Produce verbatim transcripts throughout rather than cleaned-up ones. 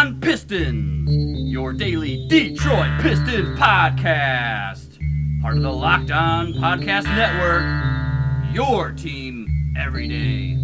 On Pistons, your daily Detroit Pistons podcast. Part of the Locked On Podcast Network, your team every day.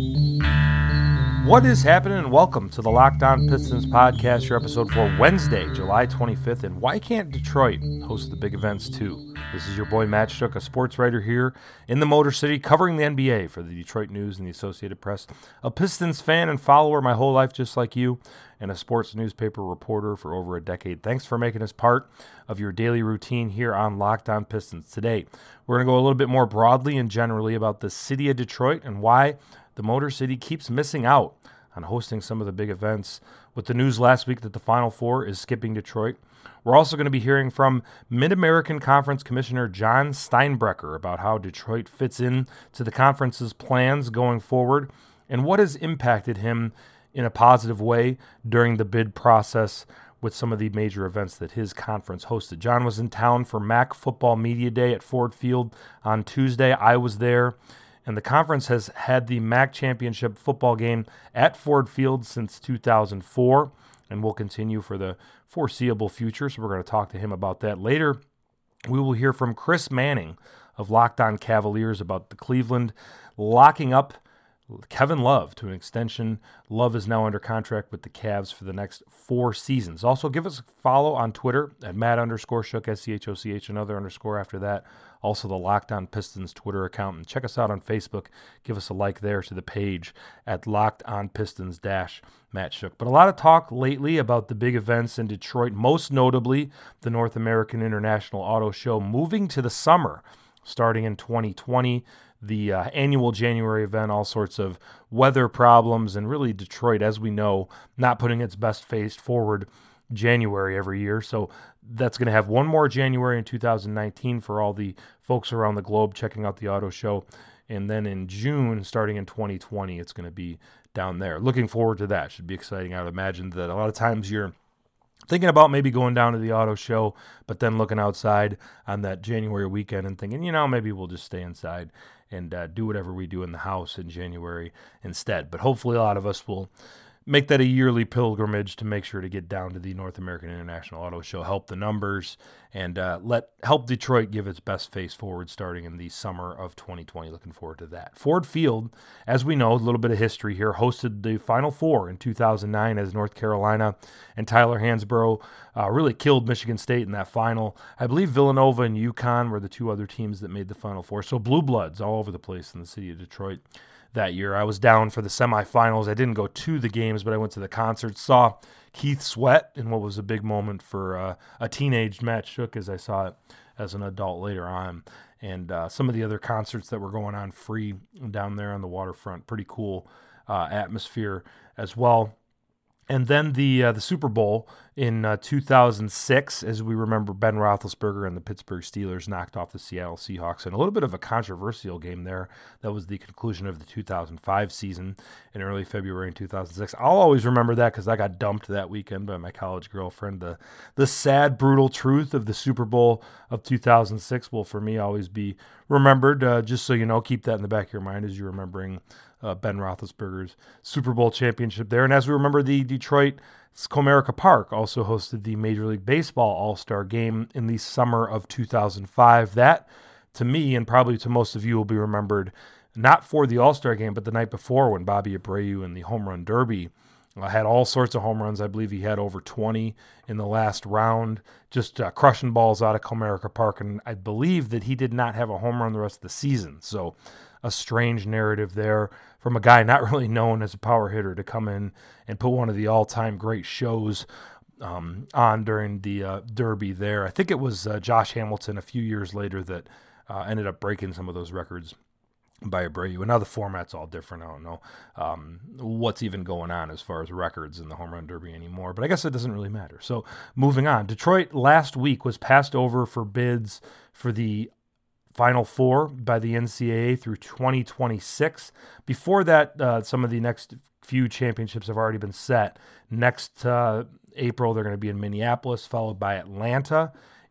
What is happening, and welcome to the Locked On Pistons podcast, your episode for Wednesday, July twenty-fifth. And why can't Detroit host the big events too? This is your boy Matt Shook, a sports writer here in the Motor City, covering the N B A for the Detroit News and the Associated Press. A Pistons fan and follower my whole life, just like you, and a sports newspaper reporter for over a decade. Thanks for making us part of your daily routine here on Locked On Pistons. Today, we're going to go a little bit more broadly and generally about the city of Detroit and why the Motor City keeps missing out on hosting some of the big events, with the news last week that the Final Four is skipping Detroit. We're also going to be hearing from Mid-American Conference Commissioner John Steinbrecher about how Detroit fits in to the conference's plans going forward and what has impacted him in a positive way during the bid process with some of the major events that his conference hosted. John was in town for M A C Football Media Day at Ford Field on Tuesday. I was there. And the conference has had the M A C Championship football game at Ford Field since two thousand four and will continue for the foreseeable future. So we're going to talk to him about that later. We will hear from Chris Manning of Locked On Cavaliers about the Cleveland locking up Kevin Love to an extension. Love is now under contract with the Cavs for the next four seasons. Also, give us a follow on Twitter at Matt underscore Shook, S C H O C H, another underscore after that. Also, the Locked On Pistons Twitter account. And check us out on Facebook. Give us a like there to the page at Locked On Pistons dash Matt Shook. But a lot of talk lately about the big events in Detroit, most notably the North American International Auto Show moving to the summer starting in twenty twenty. The uh, annual January event, all sorts of weather problems, and really Detroit, as we know, not putting its best face forward January every year. So that's going to have one more January in two thousand nineteen for all the folks around the globe checking out the auto show. And then in June, starting in twenty twenty, it's going to be down there. Looking forward to that. Should be exciting. I would imagine that a lot of times you're thinking about maybe going down to the auto show, but then looking outside on that January weekend and thinking, you know, maybe we'll just stay inside and uh, do whatever we do in the house in January instead. But hopefully a lot of us will make that a yearly pilgrimage to make sure to get down to the North American International Auto Show, help the numbers, and uh, let help Detroit give its best face forward starting in the summer of twenty twenty. Looking forward to that. Ford Field, as we know, a little bit of history here, hosted the Final Four in two thousand nine as North Carolina and Tyler Hansbrough uh, really killed Michigan State in that final. I believe Villanova and UConn were the two other teams that made the Final Four. So Blue Bloods all over the place in the city of Detroit that year. I was down for the semifinals. I didn't go to the games, but I went to the concert, saw Keith Sweat in what was a big moment for uh, a teenage Matt Shook as I saw it as an adult later on. And uh, some of the other concerts that were going on free down there on the waterfront. Pretty cool uh, atmosphere as well. And then the uh, the Super Bowl in uh, two thousand six, as we remember, Ben Roethlisberger and the Pittsburgh Steelers knocked off the Seattle Seahawks in a little bit of a controversial game there. That was the conclusion of the two thousand five season in early February in two thousand six. I'll always remember that because I got dumped that weekend by my college girlfriend. The the sad, brutal truth of the Super Bowl of two thousand six will, for me, always be remembered. Uh, just so you know, keep that in the back of your mind as you're remembering Uh, Ben Roethlisberger's Super Bowl championship there. And as we remember, the Detroit Comerica Park also hosted the Major League Baseball All-Star Game in the summer of two thousand five. That, to me, and probably to most of you, will be remembered not for the All-Star Game, but the night before when Bobby Abreu in the Home Run Derby uh, had all sorts of home runs. I believe he had over twenty in the last round, just uh, crushing balls out of Comerica Park. And I believe that he did not have a home run the rest of the season. So a strange narrative there from a guy not really known as a power hitter to come in and put one of the all-time great shows um, on during the uh, Derby there. I think it was uh, Josh Hamilton a few years later that uh, ended up breaking some of those records by Abreu. And now the format's all different. I don't know um, what's even going on as far as records in the Home Run Derby anymore, but I guess it doesn't really matter. So moving on, Detroit last week was passed over for bids for the Final Four by the N C double A through twenty twenty-six. Before that, uh, some of the next few championships have already been set. Next uh, April, they're going to be in Minneapolis, followed by Atlanta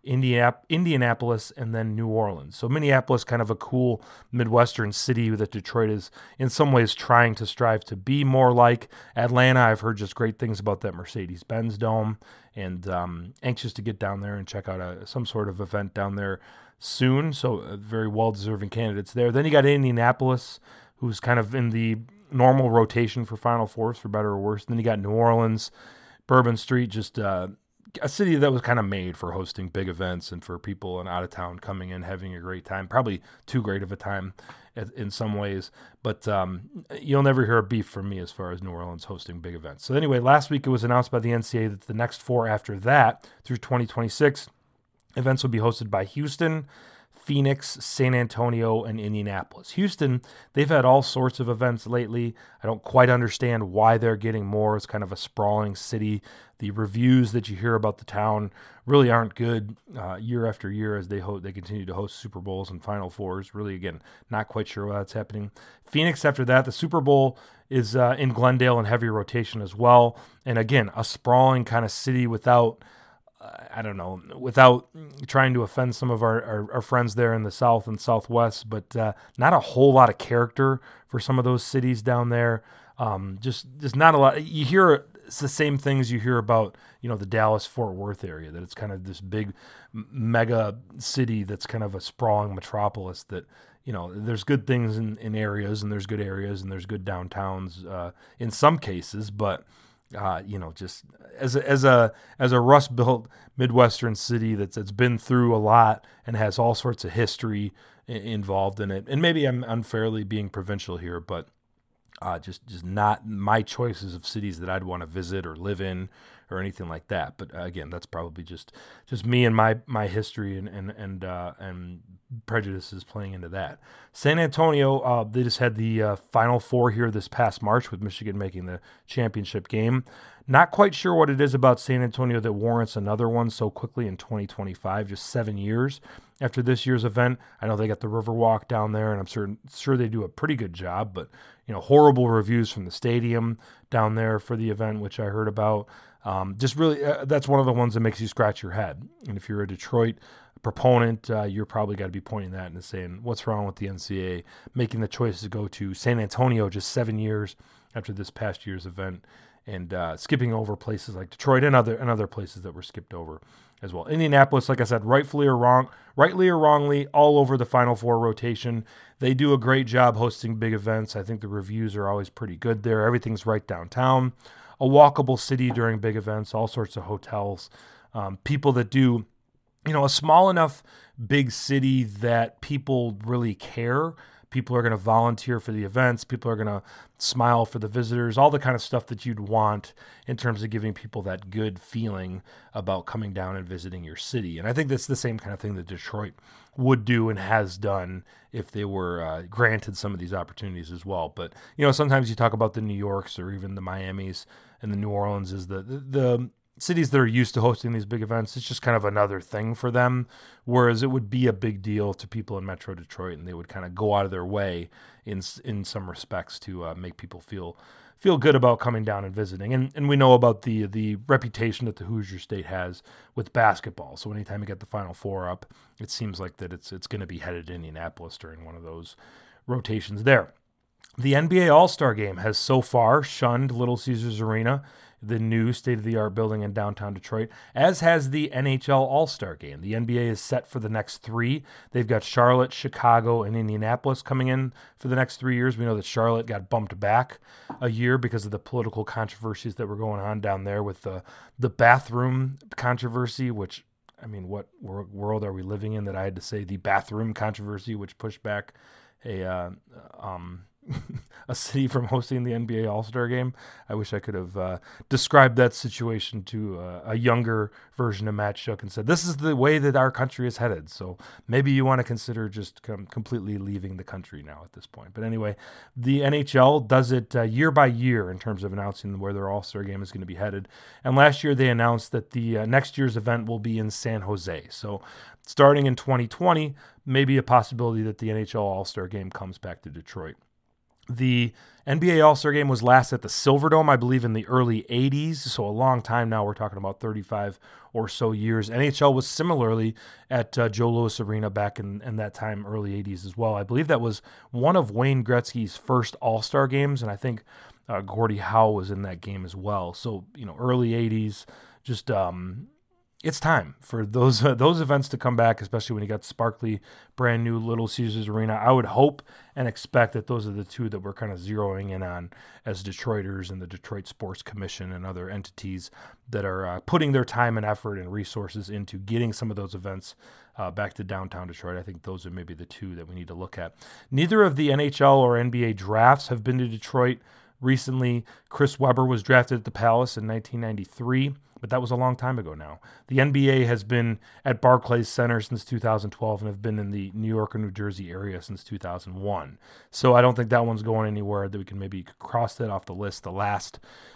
Indiana- Indianapolis, and then New Orleans. So Minneapolis, kind of a cool Midwestern city that Detroit is in some ways trying to strive to be more like. Atlanta, I've heard just great things about that Mercedes-Benz Dome, and um, anxious to get down there and check out a, some sort of event down there soon. So uh, very well-deserving candidates there. Then you got Indianapolis, who's kind of in the normal rotation for Final Fours, for better or worse. Then you got New Orleans, Bourbon Street, just uh, a city that was kind of made for hosting big events and for people in out of town coming in, having a great time. Probably too great of a time in some ways, but um, you'll never hear a beef from me as far as New Orleans hosting big events. So anyway, last week it was announced by the N C A A that the next four after that, through twenty twenty-six, events will be hosted by Houston, Phoenix, San Antonio, and Indianapolis. Houston, they've had all sorts of events lately. I don't quite understand why they're getting more. It's kind of a sprawling city. The reviews that you hear about the town really aren't good uh, year after year as they ho- they continue to host Super Bowls and Final Fours. Really, again, not quite sure why that's happening. Phoenix, after that, the Super Bowl is uh, in Glendale in heavy rotation as well. And again, a sprawling kind of city without... I don't know, without trying to offend some of our, our, our friends there in the South and Southwest, but uh, not a whole lot of character for some of those cities down there. Um, just, just not a lot. You hear it's the same things you hear about, you know, the Dallas-Fort Worth area, that it's kind of this big mega city that's kind of a sprawling metropolis that, you know, there's good things in, in areas and there's good areas and there's good downtowns uh, in some cases, but Uh, you know, just as a, as a as a rust-built Midwestern city that's that's been through a lot and has all sorts of history I- involved in it. And maybe I'm unfairly being provincial here, but uh, just just not my choices of cities that I'd want to visit or live in or anything like that. But uh, again, that's probably just just me and my my history and and and uh, and prejudices playing into that. San Antonio, uh, they just had the uh, Final Four here this past March with Michigan making the championship game. Not quite sure what it is about San Antonio that warrants another one so quickly in twenty twenty-five, just seven years after this year's event. I know they got the Riverwalk down there, and I'm certain, sure they do a pretty good job, but you know, horrible reviews from the stadium down there for the event, which I heard about. Um, just really, uh, that's one of the ones that makes you scratch your head. And if you're a Detroit proponent, uh, you're probably got to be pointing that and saying, what's wrong with the N C A A making the choice to go to San Antonio just seven years after this past year's event, and uh, skipping over places like Detroit and other and other places that were skipped over as well. Indianapolis, like I said, rightfully or wrong, rightly or wrongly, all over the Final Four rotation. They do a great job hosting big events. I think the reviews are always pretty good there. Everything's right downtown. A walkable city during big events, all sorts of hotels, um, people that do, you know, a small enough big city that people really care. People are going to volunteer for the events. People are going to smile for the visitors, all the kind of stuff that you'd want in terms of giving people that good feeling about coming down and visiting your city. And I think that's the same kind of thing that Detroit would do and has done if they were uh, granted some of these opportunities as well. But, you know, sometimes you talk about the New Yorks or even the Miamis and the New Orleans is the, the, the cities that are used to hosting these big events. It's just kind of another thing for them, whereas it would be a big deal to people in Metro Detroit, and they would kind of go out of their way in in some respects to uh, make people feel feel good about coming down and visiting. And and we know about the the reputation that the Hoosier State has with basketball. So anytime you get the Final Four up, it seems like that it's it's going to be headed to Indianapolis during one of those rotations there. The N B A All-Star Game has so far shunned Little Caesars Arena, the new state-of-the-art building in downtown Detroit, as has the N H L All-Star Game. The N B A is set for the next three. They've got Charlotte, Chicago, and Indianapolis coming in for the next three years. We know that Charlotte got bumped back a year because of the political controversies that were going on down there with the, the bathroom controversy, which, I mean, what world are we living in that I had to say the bathroom controversy, which pushed back a... Uh, um, a city from hosting the N B A All-Star Game. I wish I could have uh, described that situation to uh, a younger version of Matt Shook and said, this is the way that our country is headed. So maybe you want to consider just com- completely leaving the country now at this point. But anyway, the N H L does it uh, year by year in terms of announcing where their All-Star Game is going to be headed. And last year they announced that the uh, next year's event will be in San Jose. So starting in twenty twenty, maybe a possibility that the N H L All-Star Game comes back to Detroit. The N B A All-Star Game was last at the Silverdome, I believe, in the early eighties, so a long time now. We're talking about thirty-five or so years. N H L was similarly at uh, Joe Louis Arena back in, in that time, early eighties as well. I believe that was one of Wayne Gretzky's first All-Star games, and I think uh, Gordie Howe was in that game as well. So, you know, early eighties, just... um. It's time for those uh, those events to come back, especially when you got sparkly, brand new Little Caesars Arena. I would hope and expect that those are the two that we're kind of zeroing in on as Detroiters and the Detroit Sports Commission and other entities that are uh, putting their time and effort and resources into getting some of those events uh, back to downtown Detroit. I think those are maybe the two that we need to look at. Neither of the N H L or N B A drafts have been to Detroit recently. Chris Webber was drafted at the Palace in nineteen ninety-three. But that was a long time ago now. The N B A has been at Barclays Center since two thousand twelve and have been in the New York or New Jersey area since two thousand one. So I don't think that one's going anywhere, that we can maybe cross that off the list. The last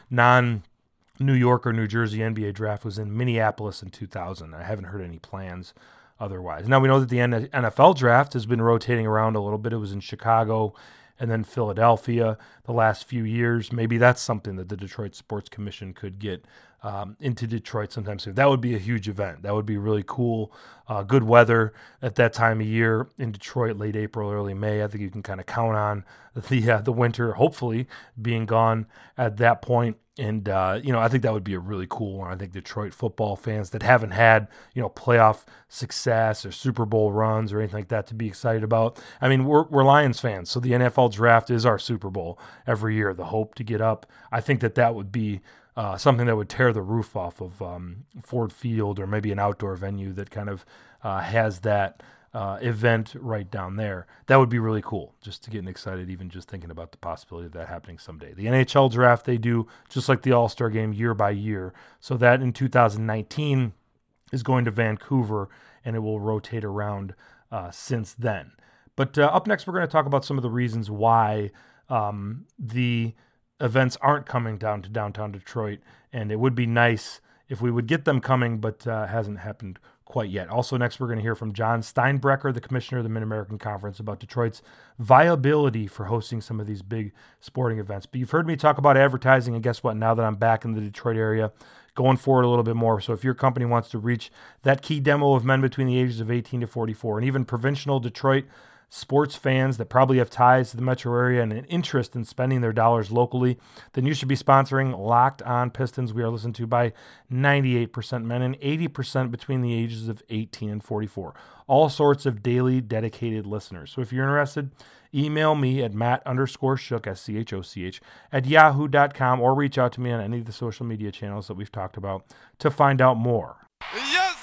non-New York or New Jersey N B A draft was in Minneapolis in two thousand. I haven't heard any plans otherwise. Now we know that the N F L draft has been rotating around a little bit. It was in Chicago and then Philadelphia the last few years. Maybe that's something that the Detroit Sports Commission could get um, into Detroit sometime soon. That would be a huge event. That would be really cool. Uh, good weather at that time of year in Detroit, late April, early May. I think you can kind of count on the uh, the winter, hopefully, being gone at that point. And, uh, you know, I think that would be a really cool one. I think Detroit football fans that haven't had, you know, playoff success or Super Bowl runs or anything like that to be excited about. I mean, we're, we're Lions fans, so the N F L draft is our Super Bowl every year, the hope to get up. I think that that would be uh, something that would tear the roof off of um, Ford Field or maybe an outdoor venue that kind of uh, has that Uh, event right down there. That would be really cool, just to get excited, even just thinking about the possibility of that happening someday. The N H L draft, they do just like the All-Star Game year by year. So that in two thousand nineteen is going to Vancouver, and it will rotate around uh, since then. But uh, up next, we're going to talk about some of the reasons why um, the events aren't coming down to downtown Detroit, and it would be nice if we would get them coming, but uh, hasn't happened quite yet. Also next, we're going to hear from John Steinbrecher, the commissioner of the Mid-American Conference, about Detroit's viability for hosting some of these big sporting events. But you've heard me talk about advertising, and guess what? Now that I'm back in the Detroit area, going forward a little bit more. So if your company wants to reach that key demo of men between the ages of eighteen to forty-four, and even provincial Detroit sports fans that probably have ties to the metro area and an interest in spending their dollars locally, then you should be sponsoring Locked On Pistons. We are listened to by ninety-eight percent men and eighty percent between the ages of eighteen and forty-four. All sorts of daily dedicated listeners. So if you're interested, email me at Matt underscore Schoch, S C H O C H, at yahoo dot com, or reach out to me on any of the social media channels that we've talked about to find out more. Yes,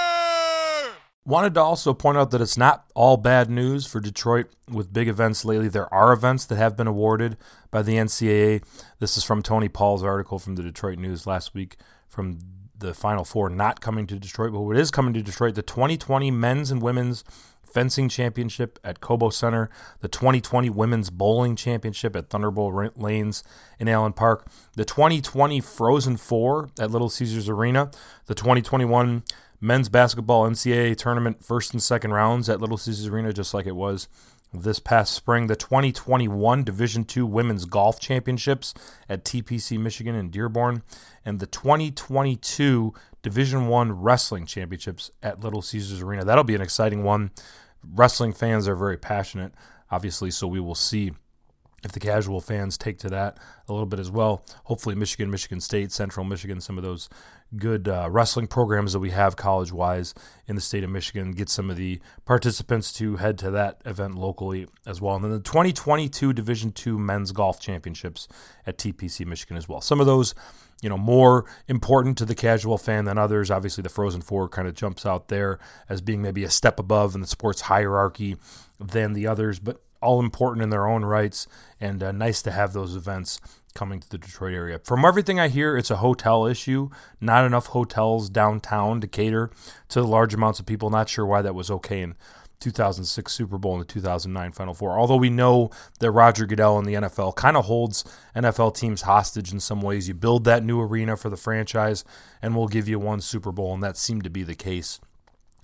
sir! Wanted to also point out that it's not all bad news for Detroit with big events lately. There are events that have been awarded by the N C double A. This is from Tony Paul's article from the Detroit News last week from the Final Four not coming to Detroit. But what is coming to Detroit, the twenty twenty Men's and Women's Fencing Championship at Cobo Center, the twenty twenty Women's Bowling Championship at Thunderbolt Lanes in Allen Park, the twenty twenty Frozen Four at Little Caesars Arena, the twenty twenty-one Men's Basketball N C double A Tournament first and second rounds at Little Caesars Arena, just like it was this past spring, the twenty twenty-one Division two Women's Golf Championships at T P C Michigan in Dearborn, and the twenty twenty-two Division one Wrestling Championships at Little Caesars Arena. That'll be an exciting one. Wrestling fans are very passionate, obviously, so we will see if the casual fans take to that a little bit as well. Hopefully Michigan, Michigan State, Central Michigan, some of those good uh, wrestling programs that we have college-wise in the state of Michigan, get some of the participants to head to that event locally as well. And then the twenty twenty-two Division two Men's Golf Championships at T P C Michigan as well. Some of those, you know, more important to the casual fan than others. Obviously, the Frozen Four kind of jumps out there as being maybe a step above in the sports hierarchy than the others, but all important in their own rights, and uh, nice to have those events coming to the Detroit area. From everything I hear, it's a hotel issue. Not enough hotels downtown to cater to the large amounts of people. Not sure why that was okay in two thousand six Super Bowl and the two thousand nine Final Four. Although we know that Roger Goodell in the N F L kind of holds N F L teams hostage in some ways. You build that new arena for the franchise, and we'll give you one Super Bowl, and that seemed to be the case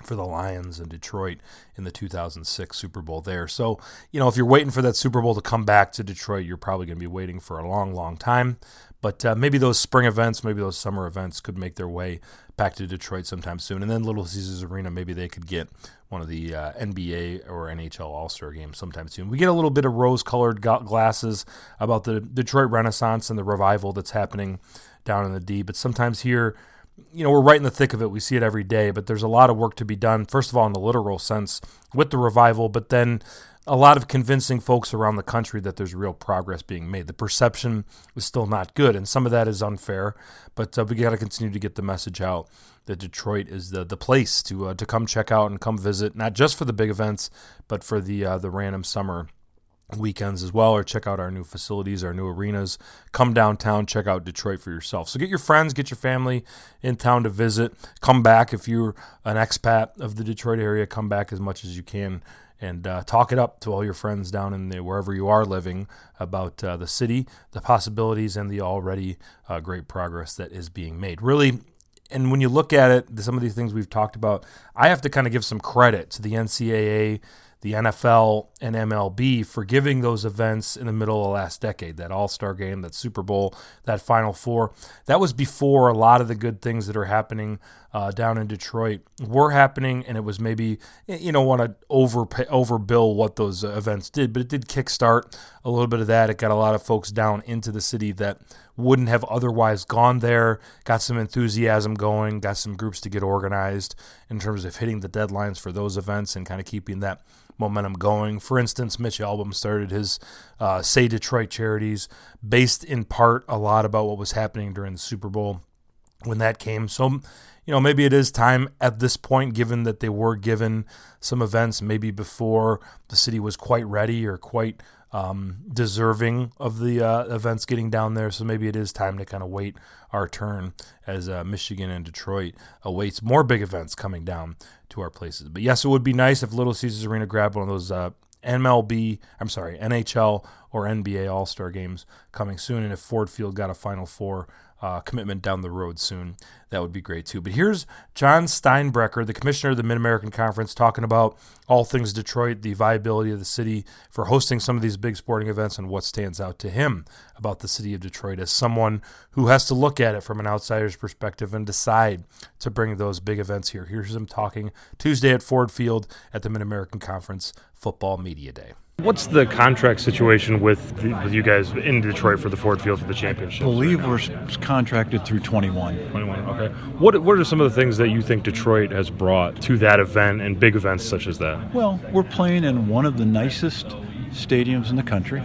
for the Lions in Detroit in the two thousand six Super Bowl there. So, you know, if you're waiting for that Super Bowl to come back to Detroit, you're probably going to be waiting for a long, long time. But uh, maybe those spring events, maybe those summer events could make their way back to Detroit sometime soon. And then Little Caesars Arena, maybe they could get one of the uh, N B A or N H L All-Star games sometime soon. We get a little bit of rose-colored glasses about the Detroit Renaissance and the revival that's happening down in the D. But sometimes here, you know, we're right in the thick of it. We see it every day, but there's a lot of work to be done, first of all, in the literal sense with the revival, but then a lot of convincing folks around the country that there's real progress being made. The perception is still not good, and some of that is unfair, but uh, we got to continue to get the message out that Detroit is the the place to uh, to come check out and come visit, not just for the big events, but for the uh, the random summer weekends as well, or check out our new facilities, our new arenas. Come downtown, check out Detroit for yourself. So get your friends, get your family in town to visit. Come back if you're an expat of the Detroit area. Come back as much as you can and uh, talk it up to all your friends down in the, wherever you are living about uh, the city, the possibilities, and the already uh, great progress that is being made. Really, and when you look at it, some of these things we've talked about, I have to kind of give some credit to the N C double A, the N F L, and M L B for giving those events in the middle of last decade, that All-Star game, that Super Bowl, that Final Four. That was before a lot of the good things that are happening uh, down in Detroit were happening, and it was maybe, you don't want to over overbill what those uh, events did, but it did kickstart a little bit of that. It got a lot of folks down into the city that wouldn't have otherwise gone there, got some enthusiasm going, got some groups to get organized in terms of hitting the deadlines for those events and kind of keeping that momentum going. For instance, Mitch Albom started his uh, Say Detroit Charities, based in part a lot about what was happening during the Super Bowl when that came. So, you know, maybe it is time at this point, given that they were given some events maybe before the city was quite ready or quite um, deserving of the uh, events getting down there. So maybe it is time to kind of wait our turn as uh, Michigan and Detroit awaits more big events coming down to our places. But yes, it would be nice if Little Caesars Arena grabbed one of those uh, M L B, I'm sorry, N H L or N B A All-Star games coming soon. And if Ford Field got a Final Four uh, commitment down the road soon, that would be great too. But here's John Steinbrecher, the commissioner of the Mid-American Conference, talking about all things Detroit, the viability of the city for hosting some of these big sporting events, and what stands out to him about the city of Detroit as someone who has to look at it from an outsider's perspective and decide to bring those big events here. Here's him talking Tuesday at Ford Field at the Mid-American Conference Football Media Day. What's the contract situation with, the, with you guys in Detroit for the Ford Field for the championship? I believe we're contracted through twenty-one. twenty-one, okay. What What are some of the things that you think Detroit has brought to that event and big events such as that? Well, we're playing in one of the nicest stadiums in the country.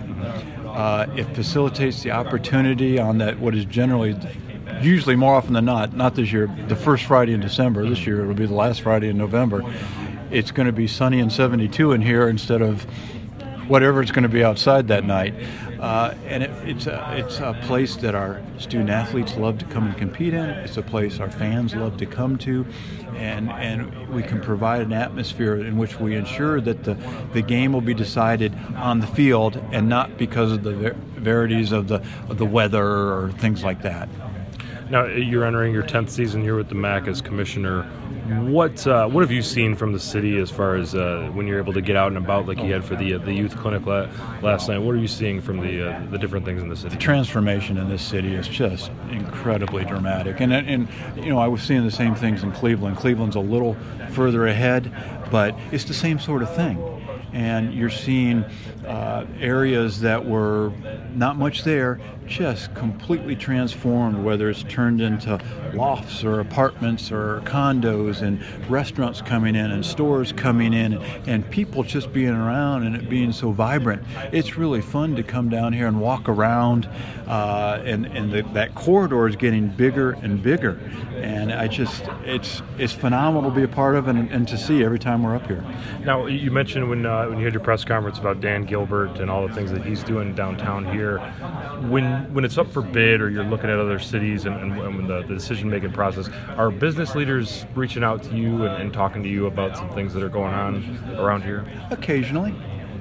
Uh, it facilitates the opportunity on that, what is generally, usually more often than not, not this year, the first Friday in December. This year it'll be the last Friday in November. It's going to be sunny and seventy-two in here instead of whatever it's going to be outside that night. Uh, and it, it's, a, it's a place that our student athletes love to come and compete in. It's a place our fans love to come to. And, and we can provide an atmosphere in which we ensure that the, the game will be decided on the field and not because of the ver- verities of the, of the weather or things like that. Now, you're entering your tenth season here with the M A C as commissioner. What uh, what have you seen from the city as far as uh, when you're able to get out and about like you had for the uh, the youth clinic la- last night? What are you seeing from the uh, the different things in the city? The transformation in this city is just incredibly dramatic. And, and you know, I was seeing the same things in Cleveland. Cleveland's a little further ahead, but it's the same sort of thing. And you're seeing uh, areas that were not much there just completely transformed, whether it's turned into lofts or apartments or condos, and restaurants coming in and stores coming in, and people just being around and it being so vibrant. It's really fun to come down here and walk around, uh, and, and the, that corridor is getting bigger and bigger. And I just, it's it's phenomenal to be a part of and, and to see every time we're up here. Now, you mentioned when uh, when you had your press conference about Dan Gilbert and all the things that he's doing downtown here. When when it's up for bid or you're looking at other cities and, and, and when the, the decision-making process, are business leaders reaching out to you and, and talking to you about some things that are going on around here? Occasionally.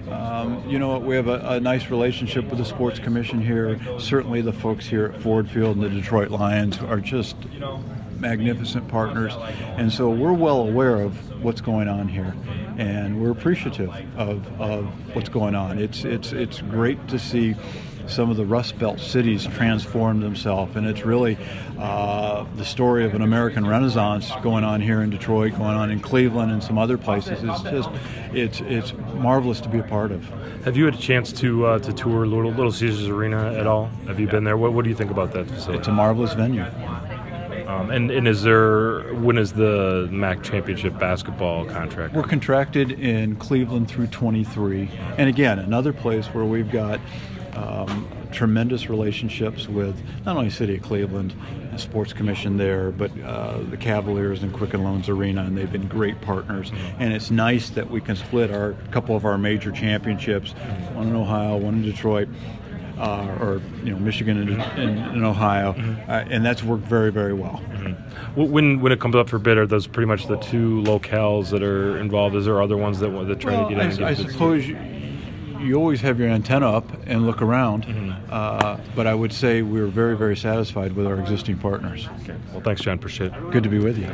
Um, you know, we have a, a nice relationship with the Sports Commission here. Certainly the folks here at Ford Field and the Detroit Lions are just magnificent partners, and so we're well aware of what's going on here, and we're appreciative of, of what's going on. It's it's it's great to see some of the Rust Belt cities transform themselves, and it's really uh, the story of an American Renaissance going on here in Detroit, going on in Cleveland, and some other places. It's just it's it's marvelous to be a part of. Have you had a chance to uh, to tour Little, Little Caesars Arena at all? Have you been there? What, what do you think about that facility? It's a marvelous venue. Um, and, and is there, when is the M A C championship basketball contract? We're contracted in Cleveland through twenty-three, and again, another place where we've got um, tremendous relationships with not only City of Cleveland, the Sports Commission there, but uh, the Cavaliers and Quicken Loans Arena, and they've been great partners. And it's nice that we can split our couple of our major championships, one in Ohio, one in Detroit. Uh, or you know, Michigan and, and, and Ohio, mm-hmm. uh, and that's worked very, very well. Mm-hmm. When when it comes up for bid, are those pretty much the two locales that are involved? Is there other ones that that try well, to get in? I, I suppose you, you always have your antenna up and look around, mm-hmm. uh, but I would say we're very, very satisfied with our existing partners. Okay. Well, thanks, John. Appreciate it. Good to be with you.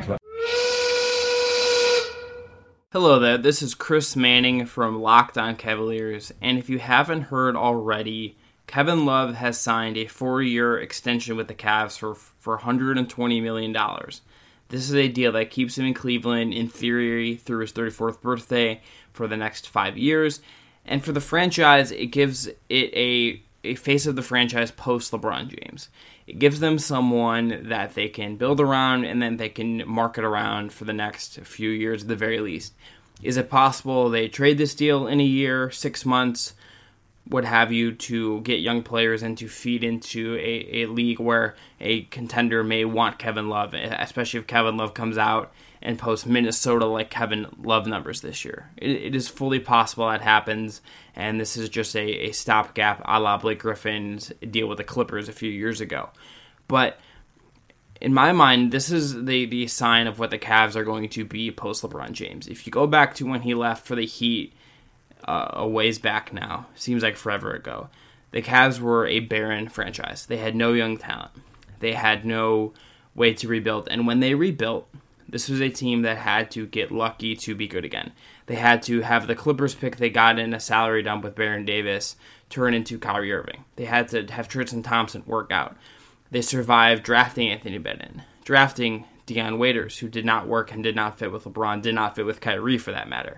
Hello there, this is Chris Manning from Locked On Cavaliers, and if you haven't heard already, Kevin Love has signed a four-year extension with the Cavs for, for one hundred twenty million dollars. This is a deal that keeps him in Cleveland, in theory, through his thirty-fourth birthday for the next five years. And for the franchise, it gives it a, a face of the franchise post-LeBron James. It gives them someone that they can build around and then they can market around for the next few years at the very least. Is it possible they trade this deal in a year, six months, what have you, to get young players and to feed into a, a league where a contender may want Kevin Love, especially if Kevin Love comes out and posts Minnesota like Kevin Love numbers this year. It, it is fully possible that happens, and this is just a, a stopgap a la Blake Griffin's deal with the Clippers a few years ago. But in my mind, this is the, the sign of what the Cavs are going to be post-LeBron James. If you go back to when he left for the Heat, Uh, a ways back now, seems like forever ago, the Cavs were a barren franchise. They had no young talent. They had no way to rebuild. And when they rebuilt, this was a team that had to get lucky to be good again. They had to have the Clippers pick they got in a salary dump with Baron Davis turn into Kyrie Irving. They had to have Tristan Thompson work out. They survived drafting Anthony Bennett, drafting Dion Waiters, who did not work and did not fit with LeBron, did not fit with Kyrie for that matter.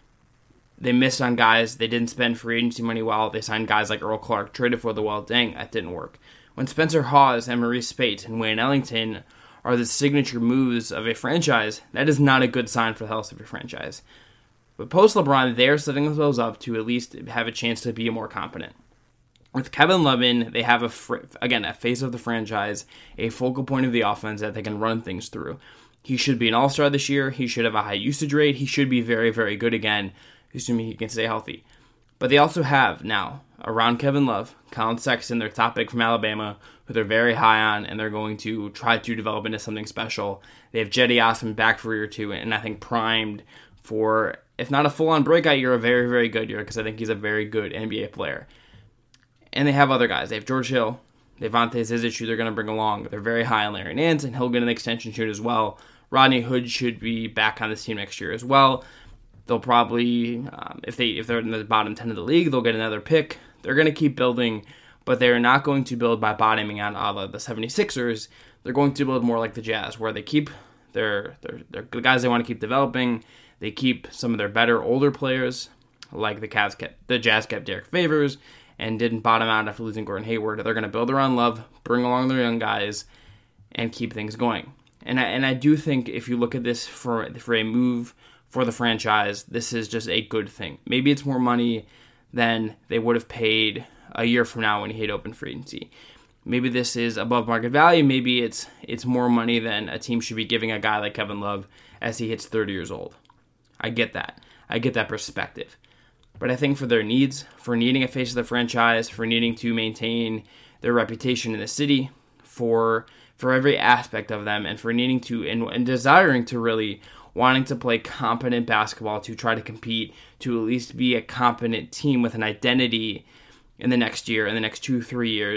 They missed on guys. They didn't spend free agency money well. They signed guys like Earl Clark, traded for the well. Dang, that didn't work. When Spencer Hawes and Maurice Spate and Wayne Ellington are the signature moves of a franchise, that is not a good sign for the health of your franchise. But post-LeBron, they're setting themselves up to at least have a chance to be more competent. With Kevin Love in, they have, a fr- again, a face of the franchise, a focal point of the offense that they can run things through. He should be an all-star this year. He should have a high usage rate. He should be very, very good again, assuming he can stay healthy. But they also have now, around Kevin Love, Colin Sexton, their top pick from Alabama, who they're very high on, and they're going to try to develop into something special. They have Jetty Osman back for a year two, and I think primed for, if not a full-on breakout year, a very, very good year, because I think he's a very good N B A player. And they have other guys. They have George Hill. They have Vontae Zizic, who they're going to bring along. They're very high on Larry Nance, and he'll get an extension shoot as well. Rodney Hood should be back on this team next year as well. They'll probably, um, if they if they're in the bottom ten of the league, they'll get another pick. They're going to keep building, but they're not going to build by bottoming out a la the seventy-sixers. They're going to build more like the Jazz, where they keep their their, their good guys they want to keep developing. They keep some of their better older players, like the Cavs kept, the Jazz kept Derek Favors, and didn't bottom out after losing Gordon Hayward. They're going to build around Love, bring along their young guys, and keep things going. And I, and I do think if you look at this for for a move for the franchise, this is just a good thing. Maybe it's more money than they would have paid a year from now when he hit open free agency. Maybe this is above market value. Maybe it's it's more money than a team should be giving a guy like Kevin Love as he hits thirty years old. I get that. I get that perspective. But I think for their needs, for needing a face of the franchise, for needing to maintain their reputation in the city, for for every aspect of them, and for needing to and, and desiring to really wanting to play competent basketball, to try to compete, to at least be a competent team with an identity in the next year, in the next two, three years,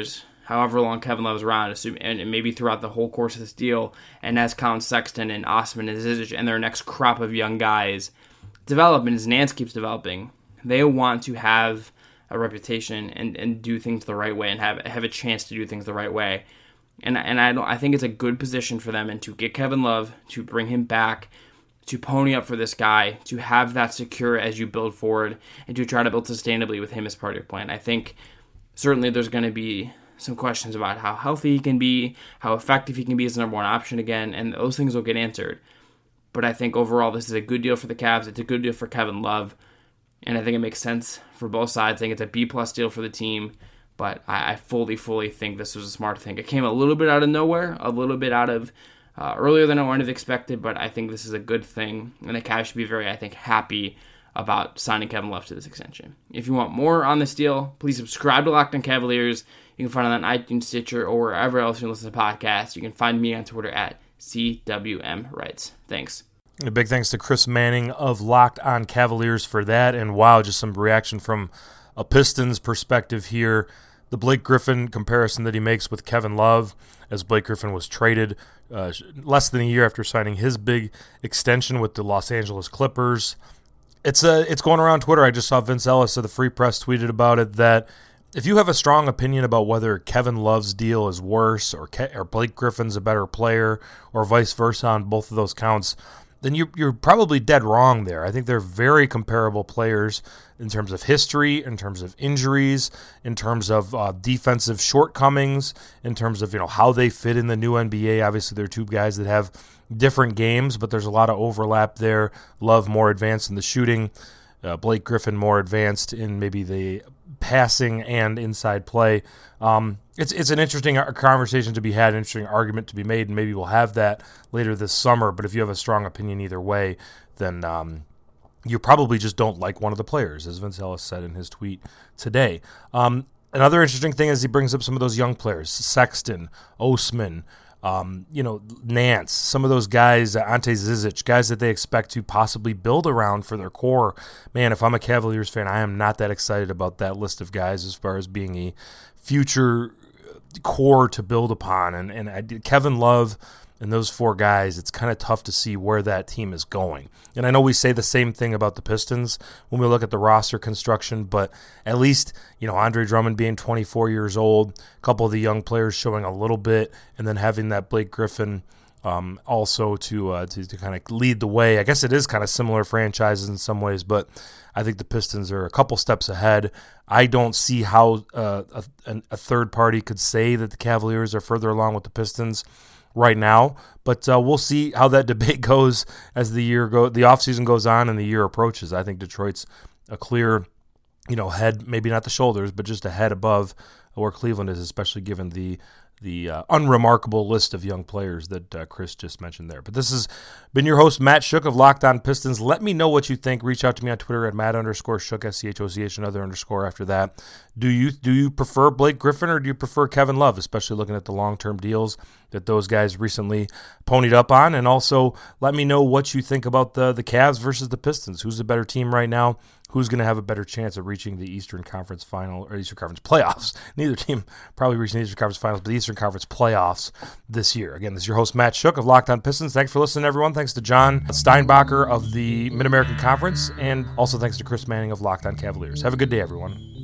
however long Kevin Love is around, and maybe throughout the whole course of this deal, and as Colin Sexton and Osman and Zizic and their next crop of young guys develop, and as Nance keeps developing, they want to have a reputation and, and do things the right way and have have a chance to do things the right way. And and I don't I think it's a good position for them, and to get Kevin Love, to bring him back, to pony up for this guy, to have that secure as you build forward, and to try to build sustainably with him as part of your plan. I think certainly there's going to be some questions about how healthy he can be, how effective he can be as the number one option again, and those things will get answered. But I think overall this is a good deal for the Cavs. It's a good deal for Kevin Love, and I think it makes sense for both sides. I think it's a B-plus deal for the team, but I, I fully, fully think this was a smart thing. It came a little bit out of nowhere, a little bit out of uh, earlier than I would have expected, but I think this is a good thing, and the Cavs should be very, I think, happy about signing Kevin Love to this extension. If you want more on this deal, please subscribe to Locked On Cavaliers. You can find it on iTunes, Stitcher, or wherever else you listen to podcasts. You can find me on Twitter at C W M Writes. Thanks. A big thanks to Chris Manning of Locked On Cavaliers for that. And wow, just some reaction from a Pistons perspective here. The Blake Griffin comparison that he makes with Kevin Love, as Blake Griffin was traded uh, less than a year after signing his big extension with the Los Angeles Clippers. It's a, it's going around Twitter. I just saw Vince Ellis of the Free Press tweeted about it, that if you have a strong opinion about whether Kevin Love's deal is worse or, Ke- or Blake Griffin's a better player or vice versa on both of those counts, then you're, you're probably dead wrong there. I think they're very comparable players in terms of history, in terms of injuries, in terms of uh, defensive shortcomings, in terms of, you know, how they fit in the new N B A. Obviously, they're two guys that have different games, but there's a lot of overlap there. Love more advanced in the shooting, uh, Blake Griffin more advanced in maybe the passing and inside play. Um, it's it's an interesting conversation to be had, an interesting argument to be made, and maybe we'll have that later this summer. But if you have a strong opinion either way, then um, you probably just don't like one of the players, as Vince Ellis said in his tweet today. Um, another interesting thing is he brings up some of those young players, Sexton, Osman, Um, you know, Nance, some of those guys, uh, Ante Zizic, guys that they expect to possibly build around for their core. Man, if I'm a Cavaliers fan, I am not that excited about that list of guys as far as being a future core to build upon. And, and I, Kevin Love and those four guys, it's kind of tough to see where that team is going. And I know we say the same thing about the Pistons when we look at the roster construction, but at least, you know, Andre Drummond being twenty-four years old, a couple of the young players showing a little bit, and then having that Blake Griffin um, also to, uh, to to kind of lead the way. I guess it is kind of similar franchises in some ways, but I think the Pistons are a couple steps ahead. I don't see how uh, a, a third party could say that the Cavaliers are further along with the Pistons right now, but uh, we'll see how that debate goes as the year go, the offseason goes on and the year approaches. I think Detroit's a clear, you know, head, maybe not the shoulders, but just a head above where Cleveland is, especially given the the uh, unremarkable list of young players that uh, Chris just mentioned there. But this has been your host, Matt Shook of Locked On Pistons. Let me know what you think. Reach out to me on Twitter at Matt underscore Shook, S C H O C H, another underscore after that. Do you do you prefer Blake Griffin or do you prefer Kevin Love, especially looking at the long-term deals that those guys recently ponied up on? And also let me know what you think about the, the Cavs versus the Pistons. Who's the better team right now? Who's going to have a better chance of reaching the Eastern Conference Final or Eastern Conference playoffs? Neither team probably reaching the Eastern Conference Finals, but the Eastern Conference playoffs this year. Again, this is your host, Matt Shook of Locked On Pistons. Thanks for listening, everyone. Thanks to John Steinbacher of the Mid-American Conference, and also thanks to Chris Manning of Locked On Cavaliers. Have a good day, everyone.